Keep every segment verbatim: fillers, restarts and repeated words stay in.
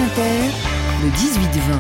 Inter, le dix-huit vingt.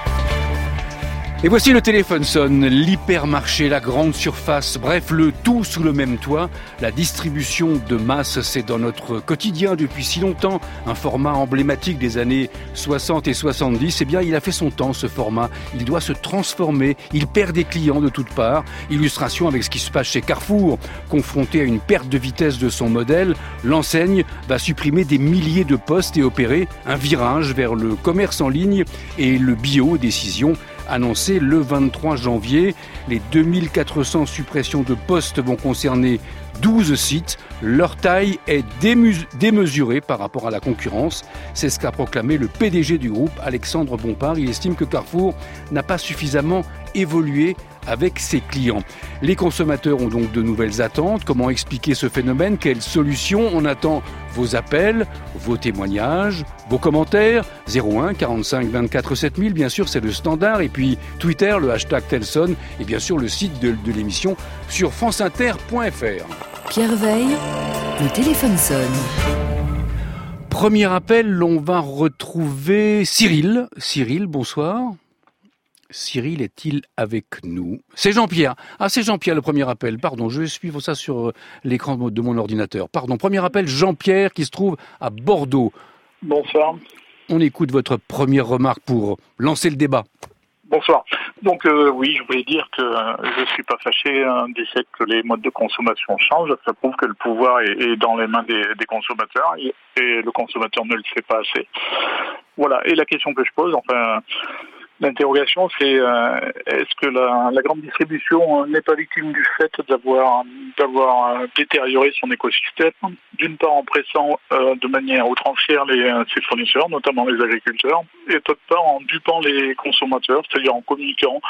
Et voici le téléphone sonne, l'hypermarché, la grande surface, bref, le tout sous le même toit. La distribution de masse, c'est dans notre quotidien depuis si longtemps. Un format emblématique des années soixante et soixante-dix. Eh bien, il a fait son temps, ce format. Il doit se transformer. Il perd des clients de toutes parts. Illustration avec ce qui se passe chez Carrefour. Confronté à une perte de vitesse de son modèle, l'enseigne va supprimer des milliers de postes et opérer un virage vers le commerce en ligne et le bio, décision annoncé le vingt-trois janvier. Les deux mille quatre cents suppressions de postes vont concerner douze sites. Leur taille est démus- démesurée par rapport à la concurrence. C'est ce qu'a proclamé le P D G du groupe, Alexandre Bompard. Il estime que Carrefour n'a pas suffisamment évolué avec ses clients. Les consommateurs ont donc de nouvelles attentes. Comment expliquer ce phénomène? Quelles solutions? On attend vos appels, vos témoignages, vos commentaires. zéro un quarante-cinq vingt-quatre sept mille, bien sûr, c'est le standard. Et puis Twitter, le hashtag Telson. Et bien sûr, le site de, de l'émission sur franceinter point f r. Pierre Veille, le téléphone sonne. Premier appel, on va retrouver Cyril. Cyril, bonsoir. Cyril est-il avec nous? C'est Jean-Pierre. Ah, c'est Jean-Pierre, le premier appel. Pardon, je vais suivre ça sur l'écran de mon ordinateur. Pardon, premier appel, Jean-Pierre qui se trouve à Bordeaux. Bonsoir. On écoute votre première remarque pour lancer le débat. Bonsoir. Donc euh, oui, je voulais dire que euh, je suis pas fâché hein, du fait que les modes de consommation changent. Ça prouve que le pouvoir est, est dans les mains des, des consommateurs et, et le consommateur ne le sait pas assez. Voilà. Et la question que je pose, enfin... L'interrogation, c'est euh, est-ce que la, la grande distribution n'est pas victime du fait d'avoir d'avoir euh, détérioré son écosystème, d'une part en pressant euh, de manière outrancière les, euh, ses fournisseurs, notamment les agriculteurs, et d'autre part en dupant les consommateurs, c'est-à-dire en communiquant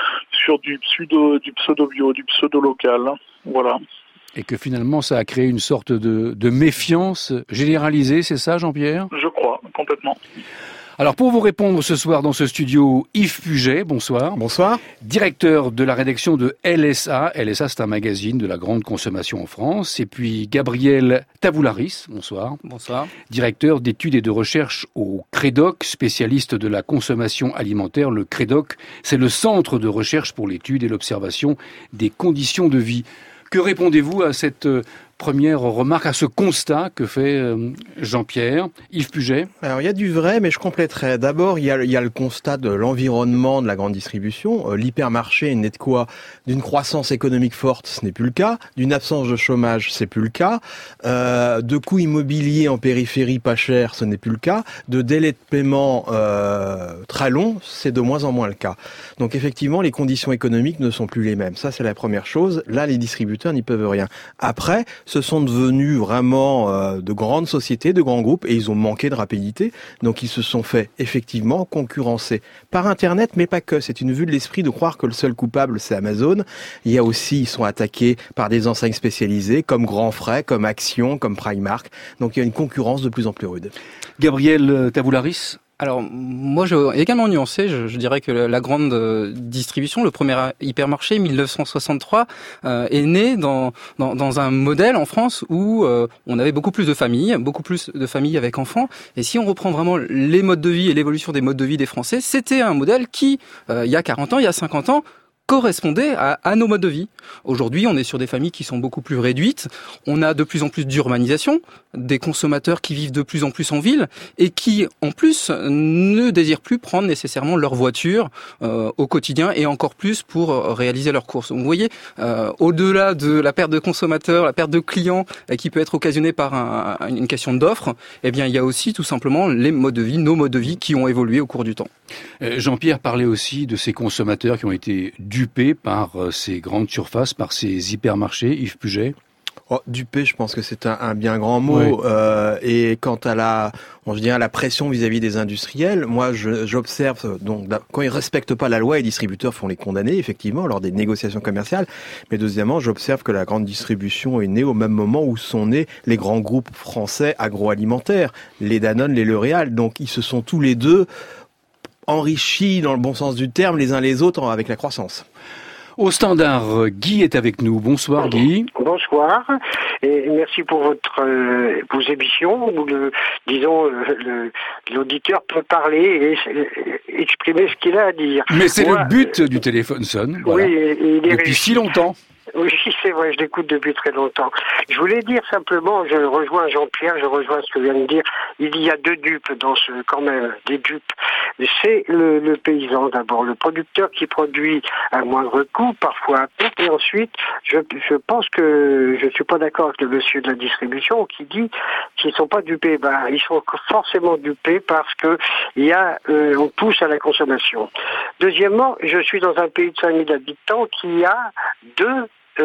sur du pseudo du pseudo-bio, du pseudo-local, voilà. Et que finalement, ça a créé une sorte de, de méfiance généralisée, c'est ça, Jean-Pierre? Je crois, complètement. Alors pour vous répondre ce soir dans ce studio, Yves Puget, bonsoir. Bonsoir. Directeur de la rédaction de L S A. L S A, c'est un magazine de la grande consommation en France. Et puis Gabriel Tavoularis, bonsoir. Bonsoir. Directeur d'études et de recherche au CREDOC, spécialiste de la consommation alimentaire. Le CREDOC, c'est le centre de recherche pour l'étude et l'observation des conditions de vie. Que répondez-vous à cette première remarque, à ce constat que fait Jean-Pierre? Yves Puget? Alors, il y a du vrai, mais je compléterai. D'abord, il y a, il y a le constat de l'environnement de la grande distribution. L'hypermarché n'est de quoi? D'une croissance économique forte, ce n'est plus le cas. D'une absence de chômage, c'est plus le cas. Euh, de coûts immobiliers en périphérie pas chers, ce n'est plus le cas. De délais de paiement euh, très longs, c'est de moins en moins le cas. Donc, effectivement, les conditions économiques ne sont plus les mêmes. Ça, c'est la première chose. Là, les distributeurs n'y peuvent rien. Après, ce sont devenus vraiment euh, de grandes sociétés, de grands groupes, et ils ont manqué de rapidité. Donc ils se sont fait effectivement concurrencer par Internet, mais pas que. C'est une vue de l'esprit de croire que le seul coupable, c'est Amazon. Il y a aussi, ils sont attaqués par des enseignes spécialisées, comme Grand Frais, comme Action, comme Primark. Donc il y a une concurrence de plus en plus rude. Gabriel Tavoularis? Alors, moi, je, également nuancé, je, je dirais que la grande euh, distribution, le premier hypermarché, mille neuf cent soixante-trois, euh, est né dans, dans, dans un modèle en France où euh, on avait beaucoup plus de familles, beaucoup plus de familles avec enfants. Et si on reprend vraiment les modes de vie et l'évolution des modes de vie des Français, c'était un modèle qui, euh, il y a quarante ans, il y a cinquante ans, correspondait à, à nos modes de vie. Aujourd'hui, on est sur des familles qui sont beaucoup plus réduites. On a de plus en plus d'urbanisation, des consommateurs qui vivent de plus en plus en ville et qui, en plus, ne désirent plus prendre nécessairement leur voiture euh, au quotidien et encore plus pour euh, réaliser leurs courses. Donc, vous voyez, euh, au-delà de la perte de consommateurs, la perte de clients euh, qui peut être occasionnée par un, une question d'offre, eh bien, il y a aussi tout simplement les modes de vie, nos modes de vie qui ont évolué au cours du temps. Euh, Jean-Pierre parlait aussi de ces consommateurs qui ont été dupés par euh, ces grandes surfaces, par ces hypermarchés. Yves Puget? Oh, dupé, je pense que c'est un, un bien grand mot. Oui. Euh, et quant à la, on je dirais, la pression vis-à-vis des industriels, moi, je, j'observe donc quand ils respectent pas la loi, les distributeurs font les condamner effectivement lors des négociations commerciales. Mais deuxièmement, j'observe que la grande distribution est née au même moment où sont nés les grands groupes français agroalimentaires, les Danone, les L'Oréal. Donc, ils se sont tous les deux enrichis dans le bon sens du terme les uns les autres avec la croissance. Au standard, Guy est avec nous. Bonsoir Guy. Bonsoir et merci pour votre euh, vos émissions où le, disons le, l'auditeur peut parler et, et exprimer ce qu'il a à dire. Mais c'est Moi, le but du téléphone sonne. Voilà. Oui, et, et il est depuis réussi. si longtemps. Oui, c'est vrai, je l'écoute depuis très longtemps. Je voulais dire simplement, je rejoins Jean-Pierre, je rejoins ce que vient de dire, il y a deux dupes dans ce, quand même, des dupes. C'est le, le paysan d'abord, le producteur qui produit à moindre coût, parfois à perte, et ensuite, je, je pense que je suis pas d'accord avec le monsieur de la distribution qui dit qu'ils sont pas dupés. Ben, ils sont forcément dupés parce que il y a, euh, on pousse à la consommation. Deuxièmement, je suis dans un pays de cinq mille habitants qui a deux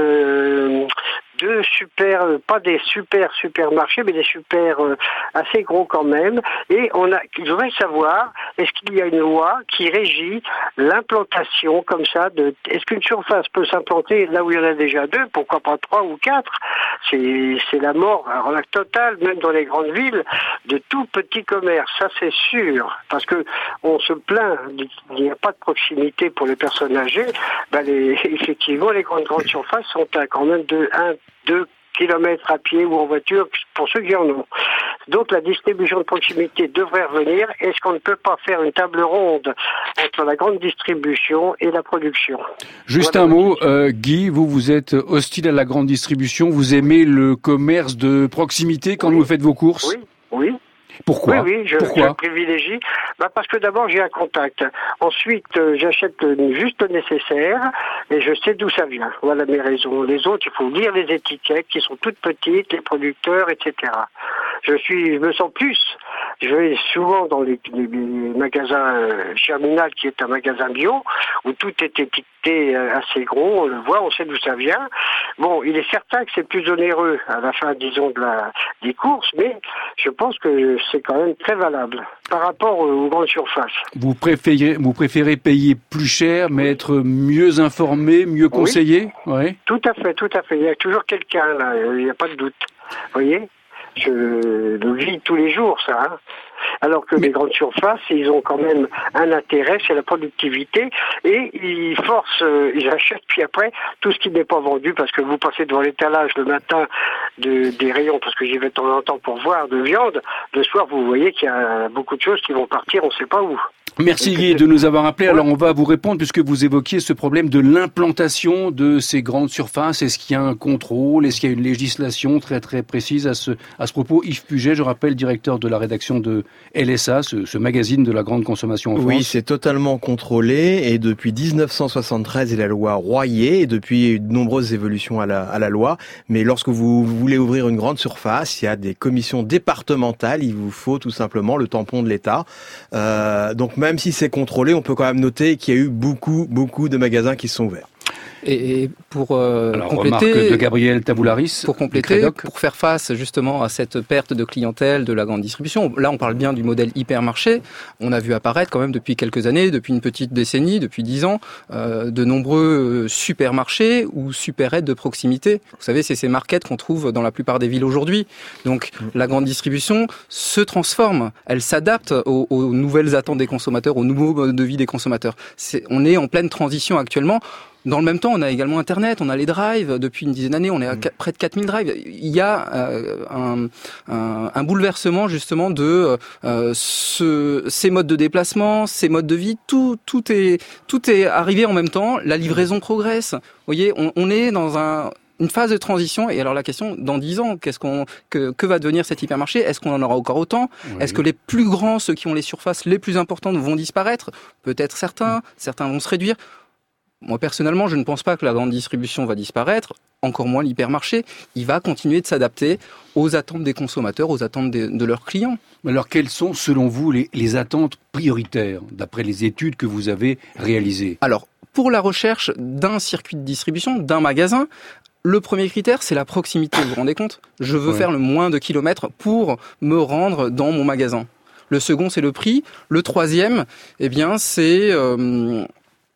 Euh, deux super, pas des super supermarchés, mais des super euh, assez gros quand même. Et on a, je voudrais savoir, est-ce qu'il y a une loi qui régit l'implantation comme ça de, est-ce qu'une surface peut s'implanter là où il y en a déjà deux, pourquoi pas trois ou quatre? C'est, c'est la mort, alors la totale, même dans les grandes villes, de tout petit commerce. Ça c'est sûr, parce que on se plaint, il n'y a pas de proximité pour les personnes âgées. Ben les, effectivement, les grandes grandes surfaces sont à quand même de un, deux kilomètres à pied ou en voiture pour ceux qui en ont. Donc la distribution de proximité devrait revenir. Est-ce qu'on ne peut pas faire une table ronde entre la grande distribution et la production? Juste voilà un mot, euh, Guy, vous, vous êtes hostile à la grande distribution, vous aimez le commerce de proximité quand oui. vous faites vos courses? Oui, oui. Pourquoi? Oui, oui, je, Pourquoi je privilégie. Bah parce que d'abord j'ai un contact. Ensuite, euh, j'achète le, juste le nécessaire et je sais d'où ça vient. Voilà mes raisons. Les autres, il faut lire les étiquettes qui sont toutes petites, les producteurs, et cetera. Je suis, je me sens plus. Je vais souvent dans les, les, les magasins euh, Germinal, qui est un magasin bio, où tout est étiqueté euh, assez gros. On le voit, on sait d'où ça vient. Bon, il est certain que c'est plus onéreux à la fin, disons, de la, des courses, mais je pense que c'est quand même très valable par rapport aux grandes surfaces. Vous préférez, vous préférez payer plus cher, mais être mieux informé, mieux conseillé? Oui, ouais. Tout à fait, tout à fait. Il y a toujours quelqu'un là, il n'y a pas de doute. Vous voyez, je le vis tous les jours, ça. Hein. Alors que mais... les grandes surfaces, ils ont quand même un intérêt, c'est la productivité, et ils forcent, euh, ils achètent, puis après, tout ce qui n'est pas vendu, parce que vous passez devant l'étalage le matin de, des rayons, parce que j'y vais de temps en temps pour voir de viande, le soir, vous voyez qu'il y a beaucoup de choses qui vont partir, on ne sait pas où. Merci Guy de nous avoir appelé. Alors on va vous répondre puisque vous évoquiez ce problème de l'implantation de ces grandes surfaces. Est-ce qu'il y a un contrôle? Est-ce qu'il y a une législation très très précise à ce à ce propos? Yves Puget, je rappelle, directeur de la rédaction de L S A, ce, ce magazine de la grande consommation en France. Oui, c'est totalement contrôlé et depuis dix-neuf cent soixante-treize, il y a la loi Royer et depuis de nombreuses évolutions à la, à la loi. Mais lorsque vous voulez ouvrir une grande surface, il y a des commissions départementales. Il vous faut tout simplement le tampon de l'État. Euh, donc même si c'est contrôlé, on peut quand même noter qu'il y a eu beaucoup, beaucoup de magasins qui se sont ouverts. Et pour euh, Alors, compléter, remarque de Gabriel Taboularis, pour compléter, pour faire face justement à cette perte de clientèle de la grande distribution. Là, on parle bien du modèle hypermarché. On a vu apparaître quand même depuis quelques années, depuis une petite décennie, depuis dix ans, euh, de nombreux supermarchés ou supérettes de proximité. Vous savez, c'est ces markets qu'on trouve dans la plupart des villes aujourd'hui. Donc, la grande distribution se transforme, elle s'adapte aux, aux nouvelles attentes des consommateurs, aux nouveaux modes de vie des consommateurs. C'est, on est en pleine transition actuellement. Dans le même temps, on a également Internet, on a les drives. Depuis une dizaine d'années, on est à près de quatre mille drives. Il y a euh, un, un, un bouleversement justement de euh, ce, ces modes de déplacement, ces modes de vie. Tout, tout est, tout est arrivé en même temps. La livraison progresse. Vous voyez, on, on est dans un une phase de transition. Et alors la question, dans dix ans, qu'est-ce qu'on, que, que va devenir cet hypermarché? Est-ce qu'on en aura encore autant? Oui. Est-ce que les plus grands, ceux qui ont les surfaces les plus importantes, vont disparaître? Peut-être certains. Certains vont se réduire. Moi, personnellement, je ne pense pas que la grande distribution va disparaître, encore moins l'hypermarché. Il va continuer de s'adapter aux attentes des consommateurs, aux attentes de, de leurs clients. Alors, quelles sont, selon vous, les, les attentes prioritaires, d'après les études que vous avez réalisées? Alors, pour la recherche d'un circuit de distribution, d'un magasin, le premier critère, c'est la proximité. Vous vous rendez compte? Je veux ouais. faire le moins de kilomètres pour me rendre dans mon magasin. Le second, c'est le prix. Le troisième, eh bien, c'est... Euh,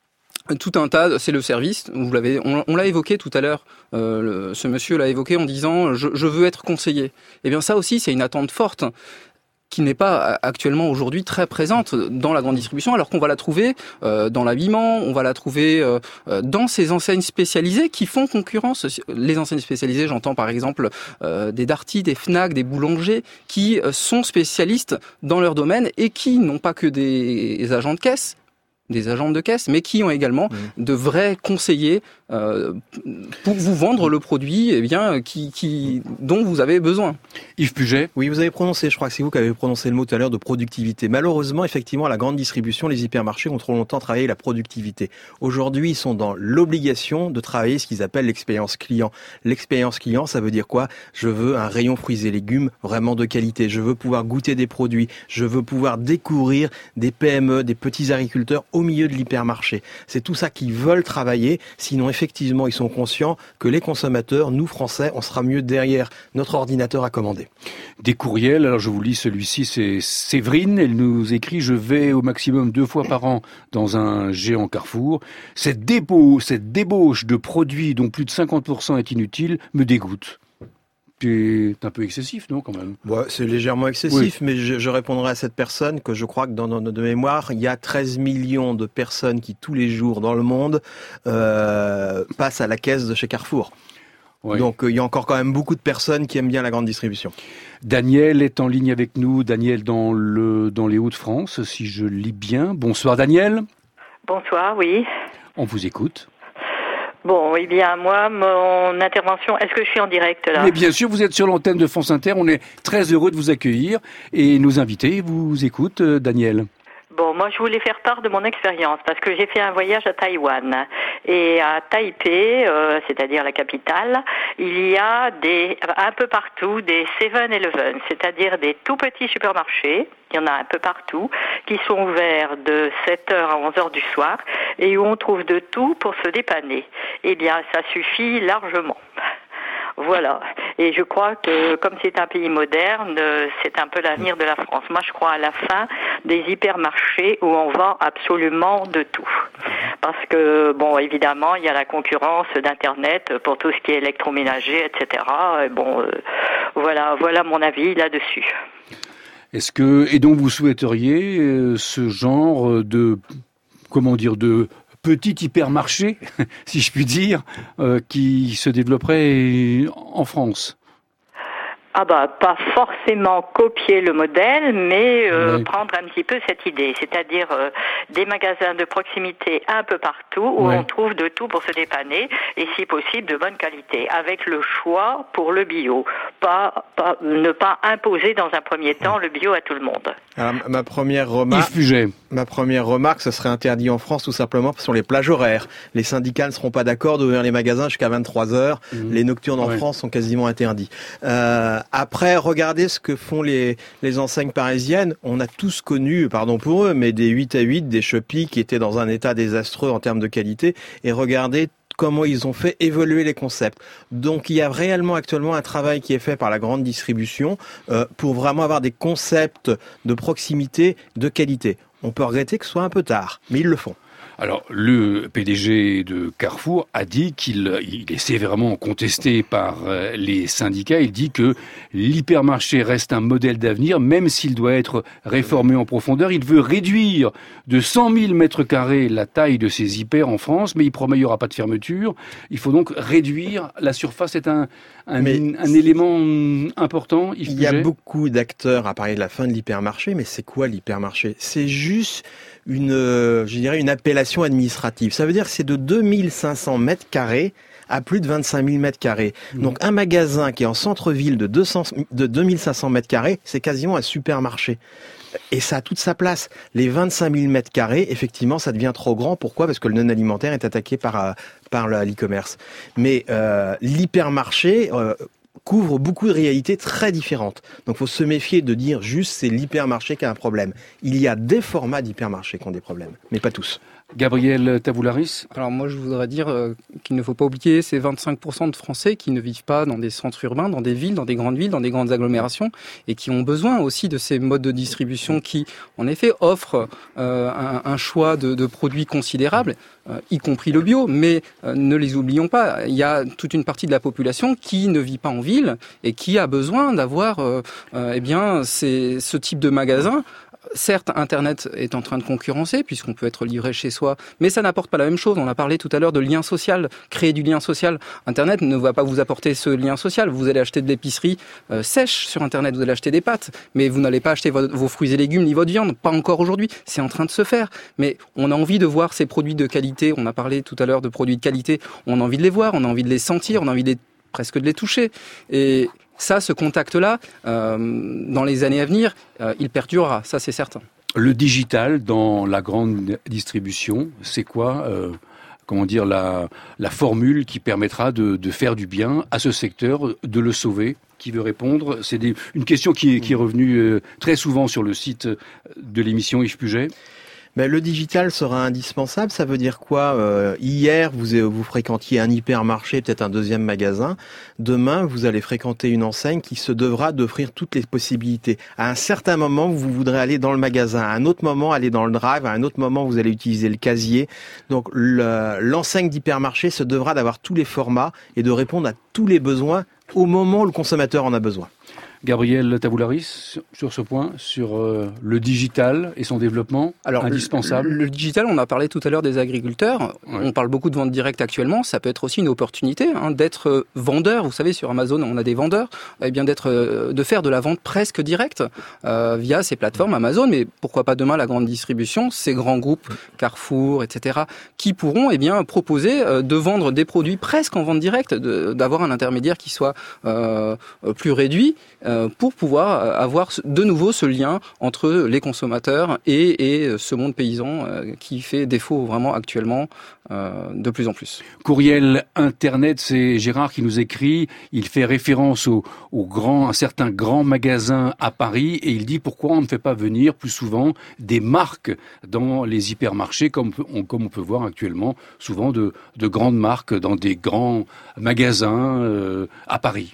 tout un tas, c'est le service. Vous l'avez, on, on l'a évoqué tout à l'heure. Euh, le, ce monsieur l'a évoqué en disant je, je veux être conseillé. Eh bien, ça aussi, c'est une attente forte. qui n'est pas actuellement aujourd'hui très présente dans la grande distribution, alors qu'on va la trouver euh, dans l'habillement, on va la trouver euh, dans ces enseignes spécialisées qui font concurrence. Les enseignes spécialisées, j'entends par exemple euh, des Darty, des Fnac, des boulangers, qui euh, sont spécialistes dans leur domaine et qui n'ont pas que des agents de caisse, des agents de caisse, mais qui ont également mmh. de vrais conseillers euh, pour vous vendre le produit eh bien, qui, qui, dont vous avez besoin. Yves Puget. Oui, vous avez prononcé, je crois que c'est vous qui avez prononcé le mot tout à l'heure de productivité. Malheureusement, effectivement, à la grande distribution, les hypermarchés ont trop longtemps travaillé la productivité. Aujourd'hui, ils sont dans l'obligation de travailler ce qu'ils appellent l'expérience client. L'expérience client, ça veut dire quoi ? Je veux un rayon fruits et légumes vraiment de qualité. Je veux pouvoir goûter des produits. Je veux pouvoir découvrir des P M E, des petits agriculteurs au milieu de l'hypermarché. C'est tout ça qu'ils veulent travailler. Sinon, effectivement, ils sont conscients que les consommateurs, nous Français, on sera mieux derrière notre ordinateur à commander. Des courriels, alors je vous lis celui-ci, c'est Séverine, elle nous écrit « Je vais au maximum deux fois par an dans un géant Carrefour. Cette débauche, cette débauche de produits dont plus de cinquante pour cent est inutile me dégoûte. » C'est un peu excessif, non, quand même? Ouais, c'est légèrement excessif, oui. mais je, je répondrai à cette personne que je crois que dans notre mémoire, il y a treize millions de personnes qui, tous les jours dans le monde, euh, passent à la caisse de chez Carrefour. Oui. Donc, euh, il y a encore quand même beaucoup de personnes qui aiment bien la grande distribution. Daniel est en ligne avec nous. Daniel dans, le, dans les Hauts-de-France, si je lis bien. Bonsoir, Daniel. Bonsoir, oui. On vous écoute. Bon, eh bien, moi, mon intervention, est-ce que je suis en direct, là? Mais bien sûr, vous êtes sur l'antenne de France Inter. On est très heureux de vous accueillir. Et nos invités vous écoutent, Daniel. Bon, moi, je voulais faire part de mon expérience parce que j'ai fait un voyage à Taïwan. Et à Taipei, euh, c'est-à-dire la capitale, il y a des, un peu partout des seven eleven, c'est-à-dire des tout petits supermarchés. Il y en a un peu partout, qui sont ouverts de sept heures à onze heures du soir et où on trouve de tout pour se dépanner. Eh bien, ça suffit largement. Voilà. Et je crois que comme c'est un pays moderne, c'est un peu l'avenir de la France. Moi, je crois à la fin des hypermarchés où on vend absolument de tout. Parce que, bon, évidemment, il y a la concurrence d'Internet pour tout ce qui est électroménager, et cetera. Et bon, euh, voilà, voilà mon avis là-dessus. Est-ce que, et donc vous souhaiteriez euh, ce genre de, comment dire, de petit hypermarché, si je puis dire, euh, qui se développerait en France? Ah bah pas forcément copier le modèle, mais euh, oui. prendre un petit peu cette idée, c'est-à-dire euh, des magasins de proximité un peu partout où oui. on trouve de tout pour se dépanner et si possible de bonne qualité, avec le choix pour le bio, pas, pas ne pas imposer dans un premier temps le bio à tout le monde. Alors, ma première remarque, ma première remarque, ce serait interdit en France tout simplement sur les plages horaires. Les syndicats ne seront pas d'accord d'ouvrir les magasins jusqu'à vingt-trois heures. Mmh. Les nocturnes en oui. France sont quasiment interdits. Euh, Après, regardez ce que font les, les enseignes parisiennes. On a tous connu, pardon pour eux, mais des huit à huit, des Shopee qui étaient dans un état désastreux en termes de qualité. Et regardez comment ils ont fait évoluer les concepts. Donc, il y a réellement actuellement un travail qui est fait par la grande distribution euh, pour vraiment avoir des concepts de proximité, de qualité. On peut regretter que ce soit un peu tard, mais ils le font. Alors, le P D G de Carrefour a dit qu'il il est sévèrement contesté par les syndicats. Il dit que l'hypermarché reste un modèle d'avenir, même s'il doit être réformé en profondeur. Il veut réduire de cent mille mètres carrés la taille de ces hyper en France, mais il promet qu'il n'y aura pas de fermeture. Il faut donc réduire. La surface est un, un, un élément important. Il, il y a beaucoup d'acteurs à parler de la fin de l'hypermarché, mais c'est quoi l'hypermarché? C'est juste une, je dirais, une appellation administrative. Ça veut dire que c'est de deux mille cinq cents mètres carrés à plus de vingt-cinq mille mètres carrés. Mmh. Donc un magasin qui est en centre-ville de, deux cents, de deux mille cinq cents mètres carrés, c'est quasiment un supermarché. Et ça a toute sa place. Les vingt-cinq mille mètres carrés, effectivement, ça devient trop grand. Pourquoi? Parce que le non-alimentaire est attaqué par, par l'e-commerce. Mais euh, l'hypermarché euh, couvre beaucoup de réalités très différentes. Donc il faut se méfier de dire juste c'est l'hypermarché qui a un problème. Il y a des formats d'hypermarché qui ont des problèmes, mais pas tous. Gabriel Tavoularis? Alors moi je voudrais dire euh, qu'il ne faut pas oublier ces vingt-cinq pour cent de Français qui ne vivent pas dans des centres urbains, dans des villes, dans des grandes villes, dans des grandes agglomérations et qui ont besoin aussi de ces modes de distribution qui en effet offrent euh, un, un choix de, de produits considérable, euh, y compris le bio, mais euh, ne les oublions pas, il y a toute une partie de la population qui ne vit pas en ville et qui a besoin d'avoir euh, euh, eh bien ces, ce type de magasin. Certes, Internet est en train de concurrencer puisqu'on peut être livré chez soi, mais ça n'apporte pas la même chose. On a parlé tout à l'heure de lien social, créer du lien social. Internet ne va pas vous apporter ce lien social. Vous allez acheter de l'épicerie euh, sèche sur Internet, vous allez acheter des pâtes, mais vous n'allez pas acheter vo- vos fruits et légumes ni votre viande. Pas encore aujourd'hui. C'est en train de se faire. Mais on a envie de voir ces produits de qualité. On a parlé tout à l'heure de produits de qualité. On a envie de les voir, on a envie de les sentir, on a envie de les, presque de les toucher. Et ça, ce contact-là, euh, dans les années à venir, euh, il perdurera, ça c'est certain. Le digital dans la grande distribution, c'est quoi euh, comment dire, la, la formule qui permettra de, de faire du bien à ce secteur, de le sauver? Qui veut répondre? C'est des, une question qui est, qui est revenue euh, très souvent sur le site de l'émission Yves Puget. Mais le digital sera indispensable, ça veut dire quoi? euh, Hier, vous, vous fréquentiez un hypermarché, peut-être un deuxième magasin. Demain, vous allez fréquenter une enseigne qui se devra d'offrir toutes les possibilités. À un certain moment, vous voudrez aller dans le magasin. À un autre moment, aller dans le drive. À un autre moment, vous allez utiliser le casier. Donc, le, l'enseigne d'hypermarché se devra d'avoir tous les formats et de répondre à tous les besoins au moment où le consommateur en a besoin. Gabriel Tavoularis, sur ce point, sur euh, le digital et son développement. Alors, indispensable. Le, le digital, on a parlé tout à l'heure des agriculteurs. Ouais. On parle beaucoup de vente directe actuellement. Ça peut être aussi une opportunité hein, d'être vendeur. Vous savez, sur Amazon, on a des vendeurs. Eh bien, d'être, euh, de faire de la vente presque directe euh, via ces plateformes Amazon. Mais pourquoi pas demain la grande distribution, ces grands groupes, Carrefour, et cetera, qui pourront eh bien proposer euh, de vendre des produits presque en vente directe, de, d'avoir un intermédiaire qui soit euh, plus réduit. Euh, pour pouvoir avoir de nouveau ce lien entre les consommateurs et, et ce monde paysan euh, qui fait défaut vraiment actuellement euh, de plus en plus. Courriel Internet, c'est Gérard qui nous écrit, il fait référence au, au grand, un certain grand magasin à Paris et il dit pourquoi on ne fait pas venir plus souvent des marques dans les hypermarchés comme on, comme on peut voir actuellement souvent de, de grandes marques dans des grands magasins euh, à Paris.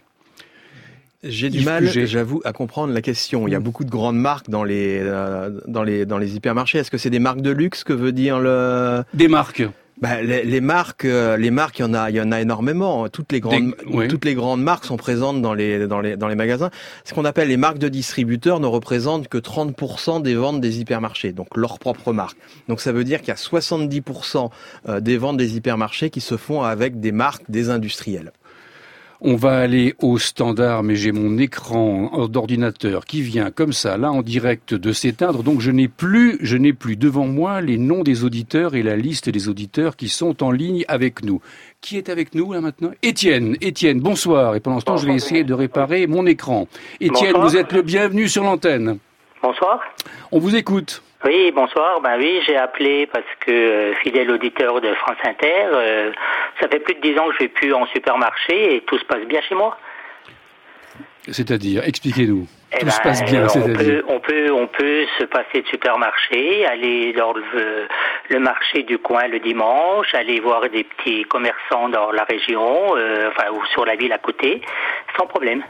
J'ai du mal, j'avoue, à comprendre la question. Il y a beaucoup de grandes marques dans les euh, dans les dans les hypermarchés. Est-ce que c'est des marques de luxe que veut dire le Des marques. Bah, les, les marques, euh, les marques, il y en a, il y en a énormément. Toutes les grandes, des, oui. toutes les grandes marques sont présentes dans les dans les dans les magasins. Ce qu'on appelle les marques de distributeurs ne représentent que trente pour cent des ventes des hypermarchés, donc leur propre marque. Donc ça veut dire qu'il y a soixante-dix pour cent des ventes des hypermarchés qui se font avec des marques des industriels. On va aller au standard, mais j'ai mon écran d'ordinateur qui vient comme ça, là, en direct de s'éteindre. Donc je n'ai plus, je n'ai plus devant moi les noms des auditeurs et la liste des auditeurs qui sont en ligne avec nous. Qui est avec nous, là, maintenant? Étienne, Étienne, bonsoir. Et pendant ce temps, je vais essayer de réparer mon écran. Étienne, bonsoir. Vous êtes le bienvenu sur l'antenne. Bonsoir. On vous écoute. Oui, bonsoir. Ben oui, j'ai appelé parce que euh, fidèle auditeur de France Inter, euh, ça fait plus de dix ans que je vais plus en supermarché et tout se passe bien chez moi. C'est-à-dire, expliquez-nous. Eh tout ben, se passe bien, on c'est-à-dire. Peut, on peut, on peut se passer de supermarché, aller dans le, le marché du coin le dimanche, aller voir des petits commerçants dans la région, euh, enfin ou sur la ville à côté, sans problème.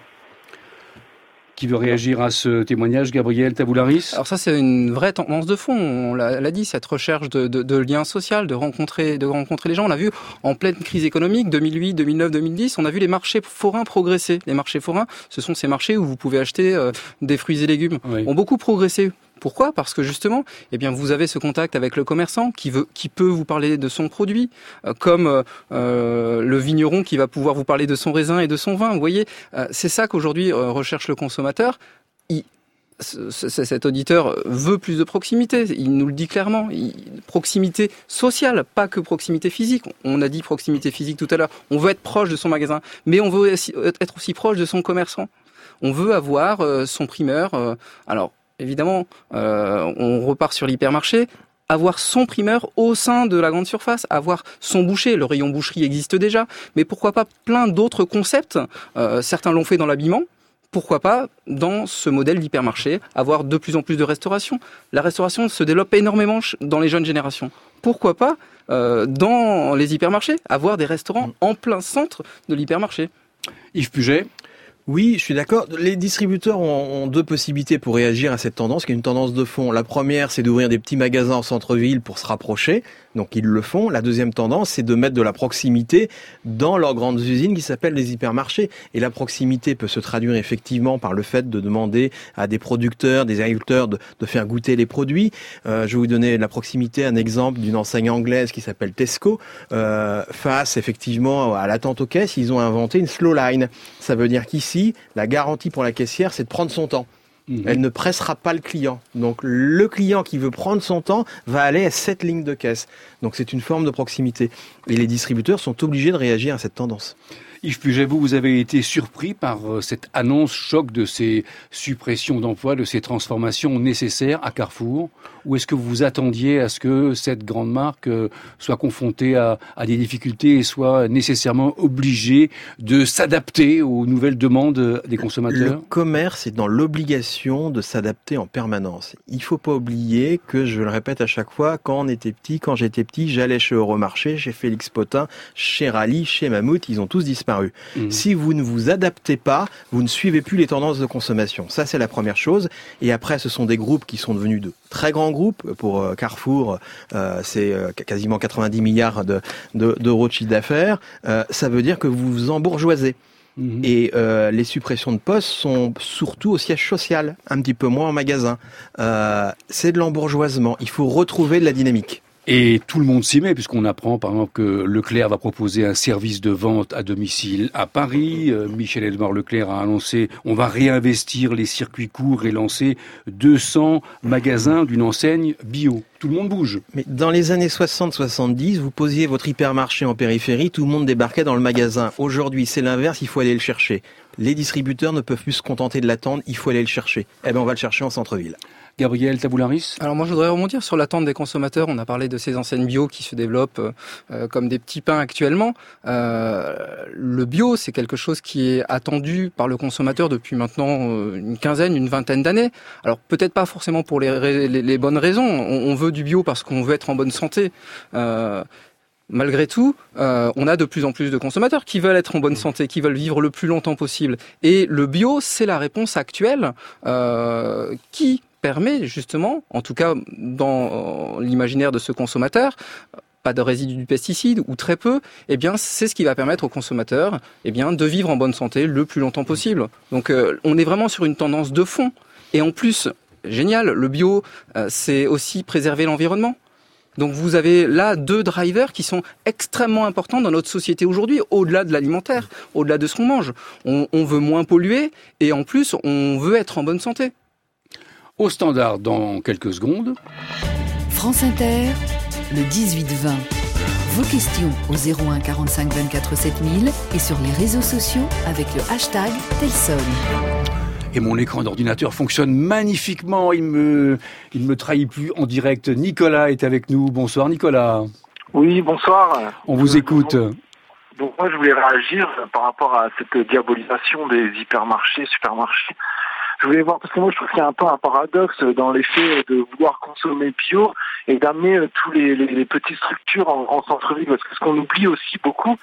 Qui veut réagir à ce témoignage, Gabriel Tavoularis? Alors ça, c'est une vraie tendance de fond. On l'a, l'a dit, cette recherche de, de, de lien social, de rencontrer, de rencontrer les gens. On a vu en pleine crise économique, deux mille huit, deux mille neuf, deux mille dix, on a vu les marchés forains progresser. Les marchés forains, ce sont ces marchés où vous pouvez acheter euh, des fruits et légumes. Oui. Ont beaucoup progressé. Pourquoi ? Parce que justement, eh bien, vous avez ce contact avec le commerçant qui veut, qui peut vous parler de son produit, euh, comme euh, le vigneron qui va pouvoir vous parler de son raisin et de son vin. Vous voyez, euh, c'est ça qu'aujourd'hui euh, recherche le consommateur. Il, c- c- cet auditeur veut plus de proximité. Il nous le dit clairement. Il, proximité sociale, pas que proximité physique. On a dit proximité physique tout à l'heure. On veut être proche de son magasin, mais on veut aussi, être aussi proche de son commerçant. On veut avoir euh, son primeur. Euh, alors. Évidemment, euh, on repart sur l'hypermarché, avoir son primeur au sein de la grande surface, avoir son boucher, le rayon boucherie existe déjà, mais pourquoi pas plein d'autres concepts, euh, certains l'ont fait dans l'habillement, pourquoi pas dans ce modèle d'hypermarché, avoir de plus en plus de restauration. La restauration se développe énormément dans les jeunes générations. pourquoi pas euh, dans les hypermarchés, avoir des restaurants en plein centre de l'hypermarché. Yves Puget. Oui, je suis d'accord. Les distributeurs ont, ont deux possibilités pour réagir à cette tendance, qui est une tendance de fond. La première, c'est d'ouvrir des petits magasins en centre-ville pour se rapprocher. Donc, ils le font. La deuxième tendance, c'est de mettre de la proximité dans leurs grandes usines qui s'appellent les hypermarchés. Et la proximité peut se traduire effectivement par le fait de demander à des producteurs, des agriculteurs de, de faire goûter les produits. Euh, je vais vous donner la proximité, un exemple d'une enseigne anglaise qui s'appelle Tesco. Euh, face effectivement à l'attente aux caisses, ils ont inventé une slow line. Ça veut dire qu'ici, la garantie pour la caissière, c'est de prendre son temps. Mmh. Elle ne pressera pas le client. Donc le client qui veut prendre son temps va aller à cette ligne de caisse. Donc c'est une forme de proximité. Et les distributeurs sont obligés de réagir à cette tendance. Yves Puget, vous, vous avez été surpris par cette annonce choc de ces suppressions d'emplois, de ces transformations nécessaires à Carrefour? Ou est-ce que vous vous attendiez à ce que cette grande marque soit confrontée à, à des difficultés et soit nécessairement obligée de s'adapter aux nouvelles demandes des consommateurs? Le commerce est dans l'obligation de s'adapter en permanence. Il faut pas oublier que, je le répète à chaque fois, quand on était petit, quand j'étais petit, j'allais chez Euromarché, chez Félix Potin, chez Rallye, chez Mammouth, ils ont tous disparu. Mmh. Si vous ne vous adaptez pas, vous ne suivez plus les tendances de consommation. Ça, c'est la première chose. Et après, ce sont des groupes qui sont devenus de très grands groupes. Pour euh, Carrefour, euh, c'est euh, quasiment quatre-vingt-dix milliards de, de, d'euros de chiffre d'affaires. Euh, ça veut dire que vous vous embourgeoisez. Mmh. Et euh, les suppressions de postes sont surtout au siège social, un petit peu moins en magasin. Euh, c'est de l'embourgeoisement. Il faut retrouver de la dynamique. Et tout le monde s'y met, puisqu'on apprend par exemple que Leclerc va proposer un service de vente à domicile à Paris. Euh, Michel-Edouard Leclerc a annoncé on va réinvestir les circuits courts et lancer deux cents magasins d'une enseigne bio. Tout le monde bouge. Mais dans les années soixante soixante-dix, vous posiez votre hypermarché en périphérie, tout le monde débarquait dans le magasin. Aujourd'hui, c'est l'inverse, il faut aller le chercher. Les distributeurs ne peuvent plus se contenter de l'attendre, il faut aller le chercher. Eh ben, on va le chercher en centre-ville. Gabriel Taboularis. Alors moi je voudrais rebondir sur l'attente des consommateurs. On a parlé de ces enseignes bio qui se développent euh, comme des petits pains actuellement. Euh, le bio, c'est quelque chose qui est attendu par le consommateur depuis maintenant euh, une quinzaine, une vingtaine d'années. Alors peut-être pas forcément pour les, les, les bonnes raisons. On, on veut du bio parce qu'on veut être en bonne santé. Euh, Malgré tout, euh, on a de plus en plus de consommateurs qui veulent être en bonne santé, qui veulent vivre le plus longtemps possible. Et le bio, c'est la réponse actuelle euh, qui permet justement, en tout cas dans l'imaginaire de ce consommateur, pas de résidus du pesticide ou très peu, eh bien c'est ce qui va permettre aux consommateurs eh bien, de vivre en bonne santé le plus longtemps possible. Donc euh, on est vraiment sur une tendance de fond. Et en plus, génial, le bio, euh, c'est aussi préserver l'environnement. Donc vous avez là deux drivers qui sont extrêmement importants dans notre société aujourd'hui, au-delà de l'alimentaire, au-delà de ce qu'on mange. On, on veut moins polluer et en plus on veut être en bonne santé. Au standard dans quelques secondes. France Inter, le dix-huit vingt. Vos questions au zéro un quarante-cinq vingt-quatre sept mille et sur les réseaux sociaux avec le hashtag Telson. Et mon écran d'ordinateur fonctionne magnifiquement. Il me, il me trahit plus en direct. Nicolas est avec nous. Bonsoir Nicolas. Oui, bonsoir. On vous écoute. Donc moi je voulais réagir par rapport à cette diabolisation des hypermarchés, supermarchés. Je voulais voir, parce que moi je trouve qu'il y a un peu un paradoxe dans l'effet de vouloir consommer bio et d'amener tous les, les, les petites structures en, en centre-ville. Parce que ce qu'on oublie aussi beaucoup.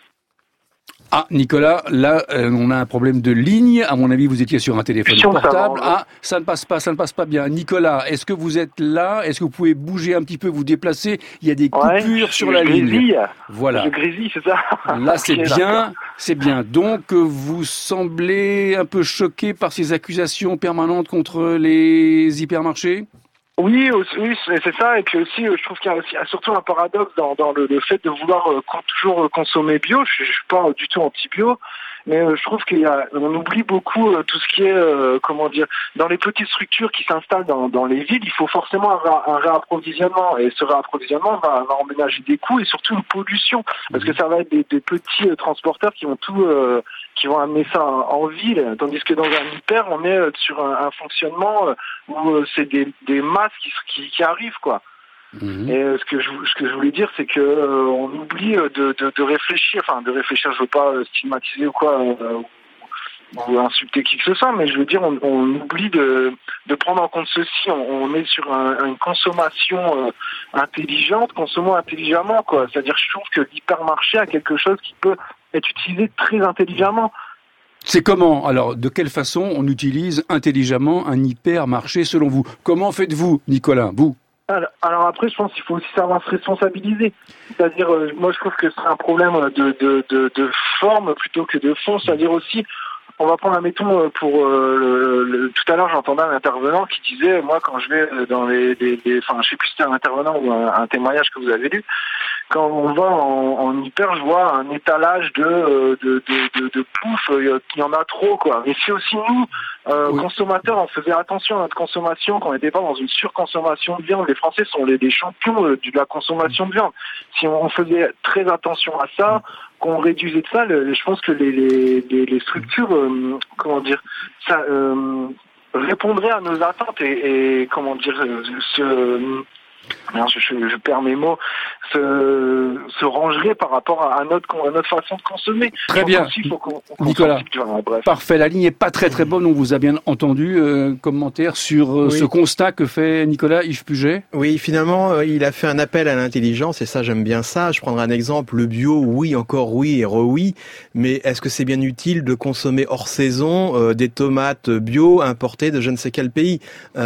Ah, Nicolas, là, euh, on a un problème de ligne. À mon avis, vous étiez sur un téléphone portable. Ah, ça ne passe pas, ça ne passe pas bien. Nicolas, est-ce que vous êtes là? Est-ce que vous pouvez bouger un petit peu, vous déplacer? Il y a des coupures ouais, sur la ligne. Grésille. Voilà. Je grésille, c'est ça? Là, c'est bien, c'est bien. Donc, vous semblez un peu choqué par ces accusations permanentes contre les hypermarchés? Oui, oui, c'est ça. Et puis aussi, je trouve qu'il y a, aussi, il y a surtout un paradoxe dans, dans le, le fait de vouloir euh, toujours consommer bio. Je, je suis pas du tout anti-bio, mais euh, je trouve qu'il y a, on oublie beaucoup euh, tout ce qui est, euh, comment dire, dans les petites structures qui s'installent dans, dans les villes. Il faut forcément un, un réapprovisionnement, et ce réapprovisionnement va, va emménager des coûts et surtout une pollution, parce que ça va être des, des petits euh, transporteurs qui vont tout, euh, qui vont amener ça en, en ville, tandis que dans un hyper, on est sur un, un fonctionnement où c'est des, des masses qui, qui, qui arrivent, quoi. Mmh. Et euh, ce que je ce que je voulais dire, c'est que euh, on oublie de, de, de réfléchir, enfin de réfléchir. Je veux pas stigmatiser ou quoi, euh, ou insulter qui que ce soit, mais je veux dire, on, on oublie de, de prendre en compte ceci. On, on est sur un, une consommation euh, intelligente, consommons intelligemment, quoi. C'est-à-dire, je trouve que l'hypermarché a quelque chose qui peut être utilisé très intelligemment. C'est comment, alors, de quelle façon on utilise intelligemment un hypermarché selon vous? Comment faites-vous, Nicolas, vous? Alors, alors après, je pense qu'il faut aussi savoir se responsabiliser. C'est-à-dire, euh, moi, je trouve que c'est un problème de, de, de, de forme plutôt que de fond. C'est-à-dire aussi, on va prendre, admettons, pour euh, le, le, tout à l'heure, j'entendais un intervenant qui disait, moi, quand je vais dans les, les, les enfin, je sais plus si c'était un intervenant ou un, un témoignage que vous avez lu, quand on va en, en hyper, je vois un étalage de de de, de, de pouf, il y en a trop, quoi. Mais si aussi nous, euh, oui. consommateurs, on faisait attention à notre consommation, qu'on n'était pas dans une surconsommation de viande. Les Français sont les, les champions de la consommation de viande. Si on, on faisait très attention à ça, qu'on réduisait de ça, le, je pense que les les, les, les structures, euh, comment dire, ça euh, répondrait à nos attentes et, et comment dire, ce Alors, je, je, je perds mes mots, se, se rangerait par rapport à notre, à notre façon de consommer. Très Donc bien, aussi, faut qu'on, qu'on Nicolas. Bref. Parfait, la ligne n'est pas très très bonne, on vous a bien entendu. Euh, commentaire sur euh, oui. ce constat que fait Nicolas Yves Puget. Oui, finalement, euh, il a fait un appel à l'intelligence, et ça, j'aime bien ça. Je prendrai un exemple, le bio, oui, encore oui et re-oui, mais est-ce que c'est bien utile de consommer hors saison euh, des tomates bio importées de je ne sais quel pays?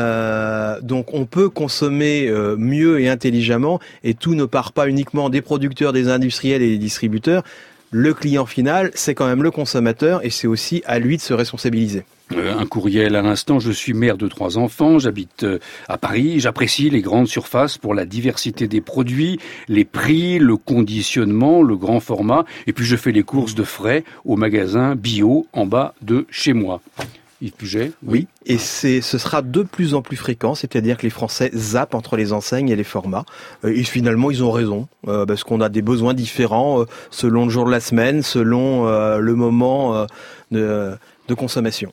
euh, Donc, on peut consommer euh, mieux et intelligemment, et tout ne part pas uniquement des producteurs, des industriels et des distributeurs. Le client final, c'est quand même le consommateur, et c'est aussi à lui de se responsabiliser. Euh, un courriel à l'instant, je suis mère de trois enfants, j'habite euh, à Paris, j'apprécie les grandes surfaces pour la diversité des produits, les prix, le conditionnement, le grand format, et puis je fais les courses de frais au magasin bio en bas de chez moi. Yves Puget, oui. oui. Et c'est, ce sera de plus en plus fréquent, c'est-à-dire que les Français zappent entre les enseignes et les formats. Euh, et finalement, ils ont raison, euh, parce qu'on a des besoins différents euh, selon le jour de la semaine, selon euh, le moment euh, de, de consommation.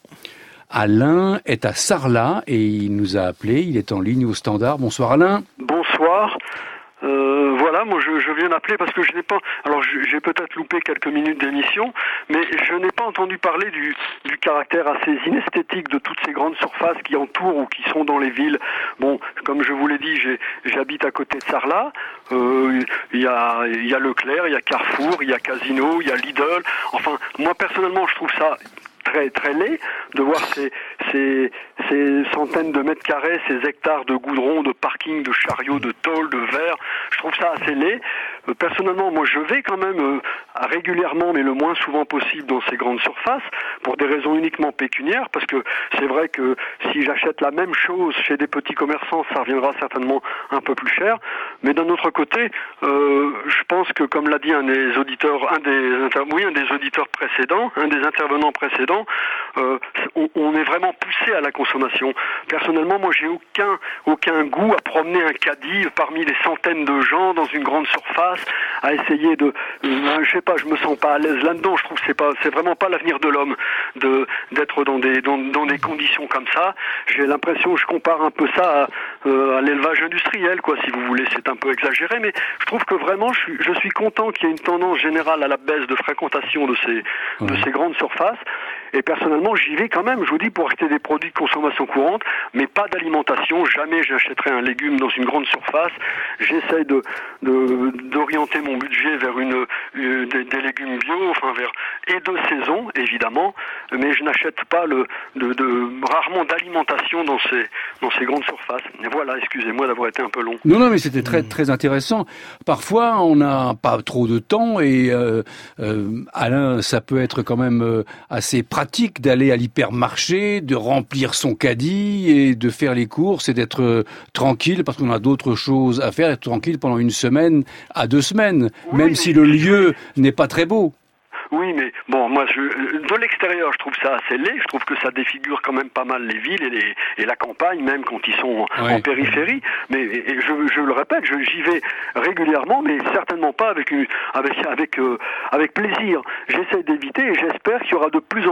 Alain est à Sarlat et il nous a appelé, il est en ligne au standard. Bonsoir Alain. Bonsoir. Euh, voilà, moi je, je viens d'appeler parce que je n'ai pas, alors j'ai peut-être loupé quelques minutes d'émission, mais je n'ai pas entendu parler du, du caractère assez inesthétique de toutes ces grandes surfaces qui entourent ou qui sont dans les villes. Bon, comme je vous l'ai dit, j'ai, j'habite à côté de Sarlat, euh, il y a, il y a Leclerc, il y a Carrefour, il y a Casino, il y a Lidl, enfin, moi personnellement je trouve ça très très laid de voir ces, ces, ces centaines de mètres carrés, ces hectares de goudron, de parking, de chariots, de tôles, de verre. Je trouve ça assez laid. Euh, personnellement, moi je vais quand même euh, régulièrement, mais le moins souvent possible dans ces grandes surfaces, pour des raisons uniquement pécuniaires, parce que c'est vrai que si j'achète la même chose chez des petits commerçants, ça reviendra certainement un peu plus cher. Mais d'un autre côté, euh, je pense que, comme l'a dit un des auditeurs, un des, inter- oui, un des auditeurs précédents, un des intervenants précédents, Euh, on, on est vraiment poussé à la consommation. Personnellement, moi, j'ai aucun aucun goût à promener un caddie parmi des centaines de gens dans une grande surface, à essayer de, euh, je sais pas, je me sens pas à l'aise là-dedans. Je trouve que c'est pas, c'est vraiment pas l'avenir de l'homme de d'être dans des dans, dans des conditions comme ça. J'ai l'impression, je compare un peu ça à, euh, à l'élevage industriel, quoi, si vous voulez. C'est un peu exagéré, mais je trouve que vraiment, je suis je suis content qu'il y ait une tendance générale à la baisse de fréquentation de ces de ces grandes surfaces. Et personnellement, j'y vais quand même, je vous dis, pour acheter des produits de consommation courante, mais pas d'alimentation. Jamais j'achèterai un légume dans une grande surface. J'essaye de, de d'orienter mon budget vers une, une des, des légumes bio, enfin vers et de saison évidemment, mais je n'achète pas le de, de rarement d'alimentation dans ces dans ces grandes surfaces. Et voilà, excusez-moi d'avoir été un peu long. Non, non, mais c'était très très intéressant. Parfois, on n'a pas trop de temps et euh, euh, Alain, ça peut être quand même euh, assez pratique d'aller à l'hypermarché, de remplir son caddie et de faire les courses et d'être euh, tranquille parce qu'on a d'autres choses à faire, être tranquille pendant une semaine à deux semaines, oui, même si le lieu n'est pas très beau. Oui, mais bon, moi, je, de l'extérieur, je trouve ça assez laid. Je trouve que ça défigure quand même pas mal les villes et, les, et la campagne, même quand ils sont en, ouais. en périphérie. Mais et, et je, je le répète, je, j'y vais régulièrement, mais certainement pas avec une, avec avec euh, avec plaisir. J'essaie d'éviter et j'espère qu'il y aura de plus en peu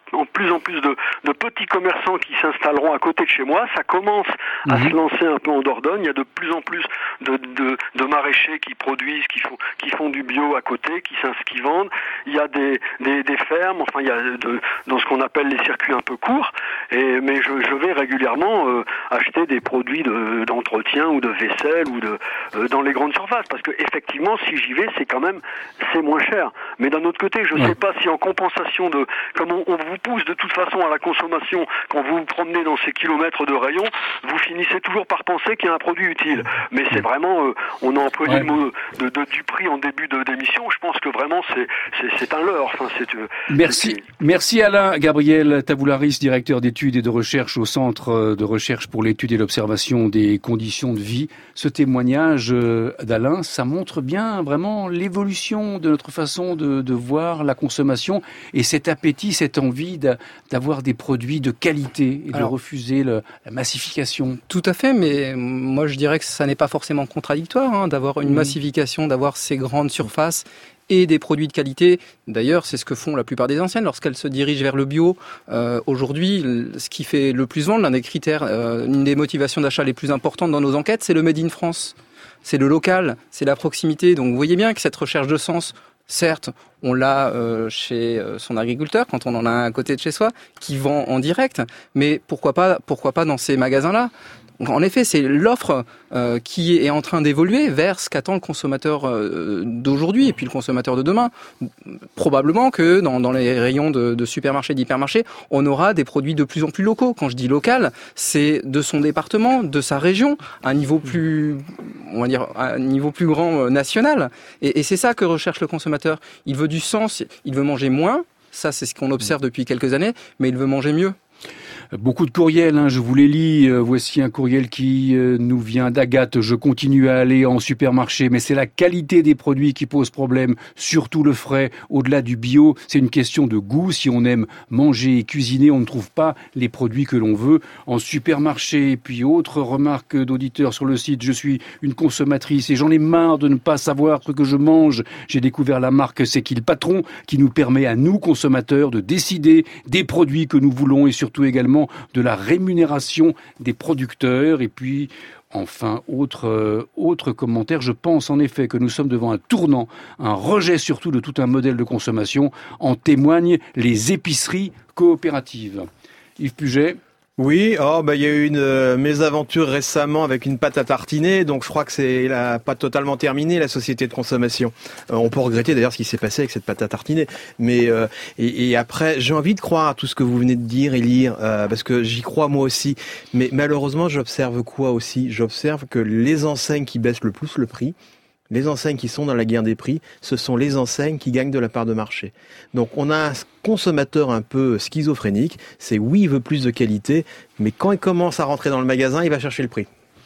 en plus en plus de, de petits commerçants qui s'installeront à côté de chez moi. Ça commence à mmh. se lancer un peu en Dordogne. Il y a de plus en plus de, de, de maraîchers qui produisent, qui font, qui font du bio à côté, qui, qui vendent. Il y a des, des, des fermes, enfin il y a de, dans ce qu'on appelle les circuits un peu courts. Et, mais je, je vais régulièrement euh, acheter des produits de, d'entretien ou de vaisselle ou de, euh, dans les grandes surfaces. Parce que effectivement, si j'y vais, c'est quand même c'est moins cher. Mais d'un autre côté, je ne ouais. sais pas si en compensation de, comme on, on vous pousse de toute façon à la consommation, quand vous vous promenez dans ces kilomètres de rayons, vous finissez toujours par penser qu'il y a un produit utile. Mais c'est vraiment, euh, on a employé ouais. le mot de, de, du prix en début de, d'émission. Je pense que vraiment c'est, c'est, c'est un leurre. Enfin, c'est, Merci. C'est... Merci Alain. Gabriel Tavoularis, directeur d'études et de recherche au Centre de recherche pour l'étude et l'observation des conditions de vie. Ce témoignage d'Alain, ça montre bien vraiment l'évolution de notre façon de, de voir la consommation et cet appétit, cette envie d'avoir des produits de qualité et Alors, de refuser le, la massification. Tout à fait, mais moi je dirais que ça n'est pas forcément contradictoire hein, d'avoir une mmh. massification, d'avoir ces grandes surfaces et des produits de qualité. D'ailleurs, c'est ce que font la plupart des enseignes lorsqu'elles se dirigent vers le bio. Euh, aujourd'hui, ce qui fait le plus vendre, l'un des critères, euh, une des motivations d'achat les plus importantes dans nos enquêtes, c'est le Made in France. C'est le local, c'est la proximité. Donc vous voyez bien que cette recherche de sens, certes, on l'a euh, chez son agriculteur, quand on en a un à côté de chez soi, qui vend en direct, mais pourquoi pas, pourquoi pas dans ces magasins-là ? En effet, c'est l'offre euh, qui est en train d'évoluer vers ce qu'attend le consommateur euh, d'aujourd'hui et puis le consommateur de demain. Probablement que dans, dans les rayons de, de supermarchés, d'hypermarchés, on aura des produits de plus en plus locaux. Quand je dis local, c'est de son département, de sa région, à un niveau plus, on va dire, à un niveau plus grand euh, national. Et, et c'est ça que recherche le consommateur. Il veut du sens, il veut manger moins. Ça, c'est ce qu'on observe depuis quelques années, mais il veut manger mieux. Beaucoup de courriels, hein, je vous les lis. Euh, voici un courriel qui euh, nous vient d'Agathe. Je continue à aller en supermarché, mais c'est la qualité des produits qui pose problème, surtout le frais. Au-delà du bio, c'est une question de goût. Si on aime manger et cuisiner, on ne trouve pas les produits que l'on veut en supermarché. Et puis, autre remarque d'auditeur sur le site, je suis une consommatrice et j'en ai marre de ne pas savoir ce que je mange. J'ai découvert la marque C'est qui le patron, qui nous permet à nous, consommateurs, de décider des produits que nous voulons et surtout également de la rémunération des producteurs. Et puis, enfin, autre, euh, autre commentaire, je pense en effet que nous sommes devant un tournant, un rejet surtout de tout un modèle de consommation. En témoignent les épiceries coopératives. Yves Puget. Oui, oh bah il y a eu une euh, mésaventure récemment avec une pâte à tartiner, donc je crois que c'est la, pas totalement terminé la société de consommation. Euh, on peut regretter d'ailleurs ce qui s'est passé avec cette pâte à tartiner, mais euh, et, et après j'ai envie de croire à tout ce que vous venez de dire et lire euh, parce que j'y crois moi aussi, mais malheureusement j'observe quoi aussi ? J'observe que les enseignes qui baissent le plus le prix, les enseignes qui sont dans la guerre des prix, ce sont les enseignes qui gagnent de la part de marché. Donc on a un consommateur un peu schizophrénique, c'est oui, il veut plus de qualité, mais quand il commence à rentrer dans le magasin, il va chercher le prix.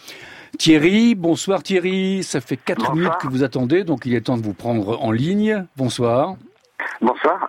Thierry, bonsoir Thierry, ça fait quatre bonsoir. minutes que vous attendez, donc il est temps de vous prendre en ligne. Bonsoir. Bonsoir.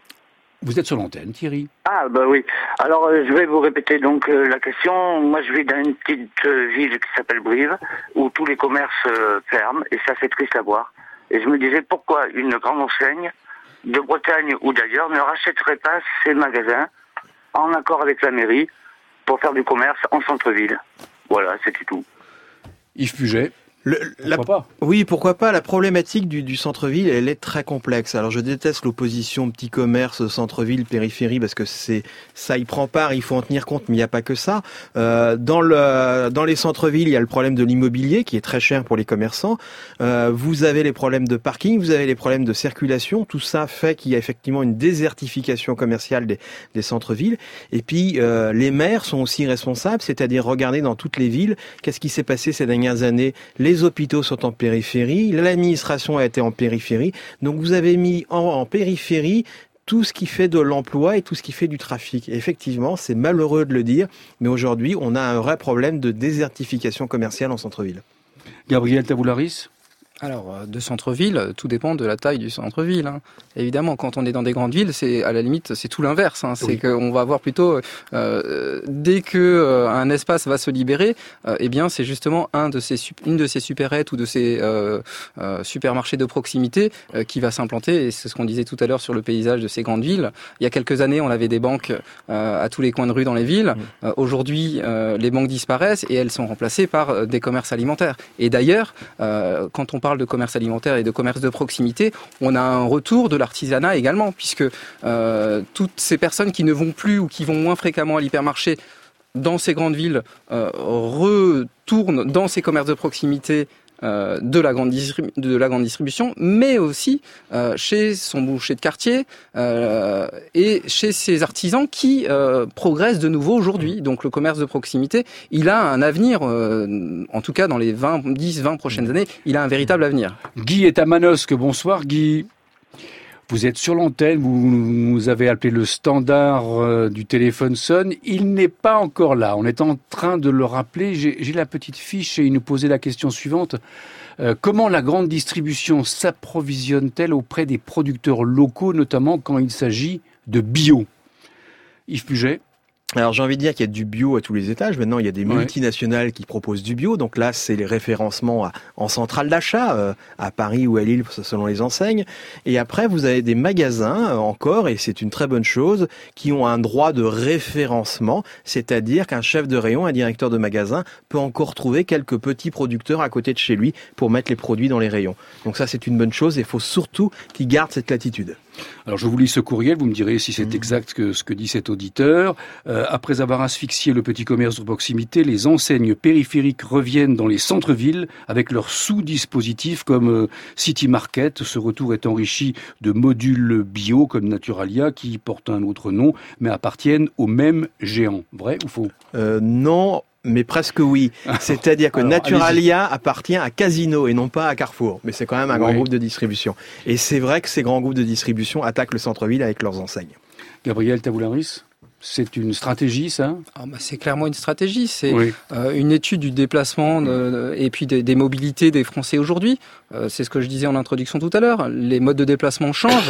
Vous êtes sur l'antenne, Thierry. Ah, bah oui. Alors, euh, je vais vous répéter donc euh, la question. Moi, je vis dans une petite euh, ville qui s'appelle Brive, où tous les commerces euh, ferment, et ça fait triste à voir. Et je me disais, pourquoi une grande enseigne de Bretagne ou d'ailleurs ne rachèterait pas ces magasins en accord avec la mairie pour faire du commerce en centre-ville. Voilà, c'était tout. Yves Puget. Le, la, pourquoi pas Oui, pourquoi pas. La problématique du, du centre-ville, elle est très complexe. Alors, je déteste l'opposition petit commerce, centre-ville, périphérie, parce que c'est ça y prend part, il faut en tenir compte, mais il n'y a pas que ça. Euh, dans le dans les centres-villes, il y a le problème de l'immobilier qui est très cher pour les commerçants. Euh, vous avez les problèmes de parking, vous avez les problèmes de circulation. Tout ça fait qu'il y a effectivement une désertification commerciale des, des centres-villes. Et puis, euh, les maires sont aussi responsables, c'est-à-dire regarder dans toutes les villes qu'est-ce qui s'est passé ces dernières années. Les Les hôpitaux sont en périphérie, l'administration a été en périphérie, donc vous avez mis en, en périphérie tout ce qui fait de l'emploi et tout ce qui fait du trafic. Et effectivement, c'est malheureux de le dire, mais aujourd'hui, on a un vrai problème de désertification commerciale en centre-ville. Gabriel Tavoularis ? Alors, de centre-ville, tout dépend de la taille du centre-ville. Hein. Évidemment, quand on est dans des grandes villes, c'est à la limite, c'est tout l'inverse. Hein. C'est oui. qu'on va avoir plutôt, euh, dès que euh, un espace va se libérer, euh, eh bien, c'est justement un de ces, une de ces supérettes ou de ces euh, euh, supermarchés de proximité euh, qui va s'implanter. Et c'est ce qu'on disait tout à l'heure sur le paysage de ces grandes villes. Il y a quelques années, on avait des banques euh, à tous les coins de rue dans les villes. Mmh. Euh, aujourd'hui, euh, les banques disparaissent et elles sont remplacées par euh, des commerces alimentaires. Et d'ailleurs, euh, quand on parle de commerce alimentaire et de commerce de proximité, on a un retour de l'artisanat également, puisque euh, toutes ces personnes qui ne vont plus ou qui vont moins fréquemment à l'hypermarché dans ces grandes villes euh, retournent dans ces commerces de proximité euh, de la grande distribu- de la grande distribution, mais aussi euh, chez son boucher de quartier euh, et chez ses artisans qui euh, progressent de nouveau aujourd'hui. Donc le commerce de proximité, il a un avenir, euh, en tout cas dans les vingt, dix, vingt prochaines années, il a un véritable avenir. Guy est à Manosque. Bonsoir Guy. Vous êtes sur l'antenne, vous nous avez appelé le standard euh, du téléphone sonne. Il n'est pas encore là. On est en train de le rappeler. J'ai, j'ai la petite fiche et il nous posait la question suivante. Euh, comment la grande distribution s'approvisionne-t-elle auprès des producteurs locaux, notamment quand il s'agit de bio ? Yves Puget. Alors j'ai envie de dire qu'il y a du bio à tous les étages. Maintenant, il y a des Ouais. multinationales qui proposent du bio. Donc là, c'est les référencements à- en centrale d'achat, euh, à Paris ou à Lille, selon les enseignes. Et après, vous avez des magasins, euh, encore, et c'est une très bonne chose, qui ont un droit de référencement. C'est-à-dire qu'un chef de rayon, un directeur de magasin, peut encore trouver quelques petits producteurs à côté de chez lui pour mettre les produits dans les rayons. Donc ça, c'est une bonne chose et il faut surtout qu'ils gardent cette latitude. Alors je vous lis ce courriel, vous me direz si c'est exact que ce que dit cet auditeur. Euh, après avoir asphyxié le petit commerce de proximité, les enseignes périphériques reviennent dans les centres-villes avec leurs sous-dispositifs comme euh, City Market. Ce retour est enrichi de modules bio comme Naturalia qui portent un autre nom mais appartiennent au même géant. Vrai ou faux ? Euh, non, mais presque oui. C'est-à-dire que Alors, Naturalia appartient à Casino et non pas à Carrefour. Mais c'est quand même un grand Ouais. groupe de distribution. Et c'est vrai que ces grands groupes de distribution attaquent le centre-ville avec leurs enseignes. Gabriel Tavoularis, c'est une stratégie ça ? Ah bah c'est clairement une stratégie, c'est Oui. euh, une étude du déplacement de- de- et puis des, des mobilités des Français aujourd'hui. Euh, c'est ce que je disais en introduction tout à l'heure. Les modes de déplacement changent.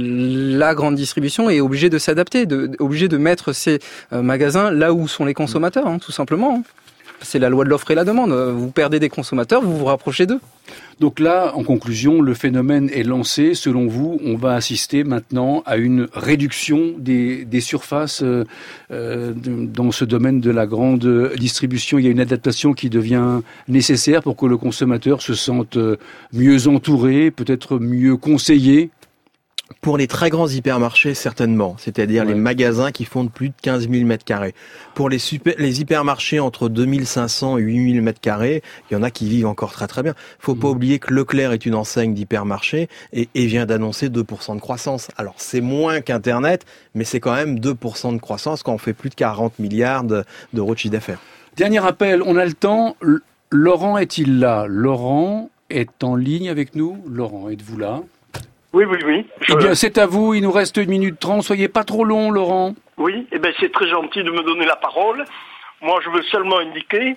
La grande distribution est obligée de s'adapter, de, obligée de mettre ses euh, magasins là où sont les consommateurs, hein, tout simplement. hein. C'est la loi de l'offre et la demande. Vous perdez des consommateurs, vous vous rapprochez d'eux. Donc là, en conclusion, le phénomène est lancé. Selon vous, on va assister maintenant à une réduction des, des surfaces euh, euh, de- dans ce domaine de la grande distribution. Il y a une adaptation qui devient nécessaire pour que le consommateur se sente euh, mieux entouré, peut-être mieux conseillé. Pour les très grands hypermarchés, certainement. C'est-à-dire Ouais. les magasins qui font de plus de quinze mille mètres carrés. Pour les, super, les hypermarchés entre deux mille cinq cents et huit mille mètres carrés, il y en a qui vivent encore très très bien. Faut pas oublier que Leclerc est une enseigne d'hypermarché et, et vient d'annoncer deux pour cent de croissance. Alors c'est moins qu'Internet, mais c'est quand même deux pour cent de croissance quand on fait plus de quarante milliards de- d'euros de chiffre d'affaires. Dernier appel, on a le temps. L- Laurent est-il là ? Laurent est en ligne avec nous ? Laurent, êtes-vous là ? Oui, oui, oui. Je- Eh bien, c'est à vous. Il nous reste une minute trente. Soyez pas trop long, Laurent. Oui, eh ben, c'est très gentil de me donner la parole. Moi, je veux seulement indiquer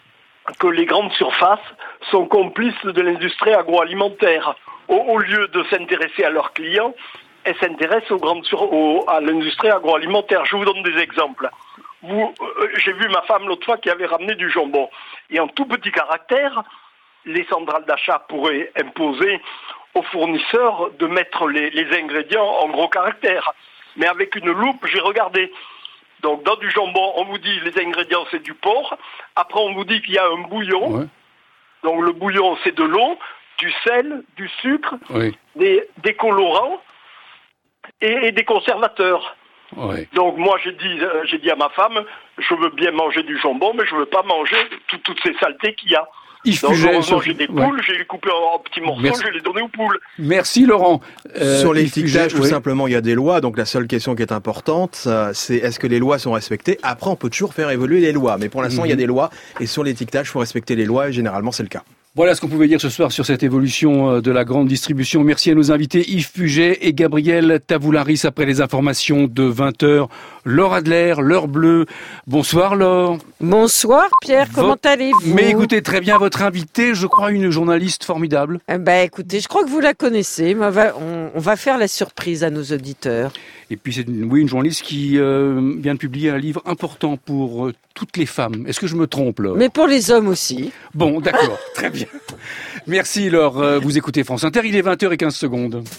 que les grandes surfaces sont complices de l'industrie agroalimentaire. Au, au lieu de s'intéresser à leurs clients, elles s'intéressent aux grandes sur- aux- à l'industrie agroalimentaire. Je vous donne des exemples. Vous, euh, j'ai vu ma femme l'autre fois qui avait ramené du jambon. Et en tout petit caractère, les centrales d'achat pourraient imposer aux fournisseurs de mettre les, les ingrédients en gros caractères. Mais avec une loupe, j'ai regardé. Donc dans du jambon, on vous dit les ingrédients c'est du porc. Après on vous dit qu'il y a un bouillon. Ouais. Donc le bouillon c'est de l'eau, du sel, du sucre, Oui. des, des colorants et, et des conservateurs. Oui. Donc moi j'ai dit, euh, j'ai dit à ma femme, je veux bien manger du jambon, mais je veux pas manger tout- toutes ces saletés qu'il y a. Yves Donc Puget, heureusement Sophie- j'ai des ouais. poules, j'ai les coupées en, en petits morceaux, Merci. je les donné aux poules. Merci, Laurent. Euh, Sur Yves l'étiquetage, Puget, tout oui. simplement, il y a des lois. Donc la seule question qui est importante, euh, c'est est-ce que les lois sont respectées ? Après, on peut toujours faire évoluer les lois. Mais pour l'instant, il y a Mhm. des lois. Et sur l'étiquetage, il faut respecter les lois. Et généralement, c'est le cas. Voilà ce qu'on pouvait dire ce soir sur cette évolution de la grande distribution. Merci à nos invités Yves Puget et Gabriel Tavoularis. Après les informations de vingt heures, Laure Adler, l'heure bleue. Bonsoir Laure. Bonsoir Pierre, comment Votre... allez-vous? Mais écoutez, très bien, votre invitée, je crois une journaliste formidable. Eh ben, écoutez, je crois que vous la connaissez, mais on va, on, on va faire la surprise à nos auditeurs. Et puis c'est une, oui, une journaliste qui euh, vient de publier un livre important pour euh, toutes les femmes. Est-ce que je me trompe, Laure? Mais pour les hommes aussi. Bon, d'accord, très bien. Merci Laure, vous écoutez France Inter, il est vingt heures quinze secondes.